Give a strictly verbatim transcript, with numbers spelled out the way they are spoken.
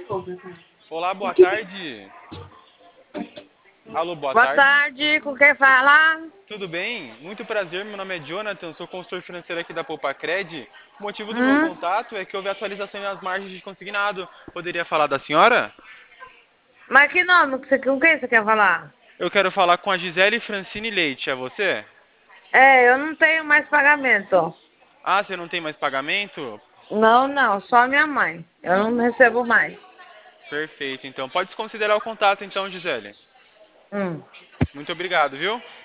Olá, boa tarde. Alô, boa Boa tarde. tarde, com quem fala? Tudo bem? Muito prazer, meu nome é Jonathan, sou consultor financeiro aqui da Poupacred. O motivo do meu Hum? contato é que houve atualização nas margens de consignado. Poderia falar da senhora? Mas que nome que você, com quem você quer falar? Eu quero falar com a Gisele Francine Leite, é você? É, eu não tenho mais pagamento. Ah, você não tem mais pagamento? Não, não, só minha mãe. Eu não recebo mais. Perfeito, então pode desconsiderar o contato então, Gisele. Hum. Muito obrigado, viu?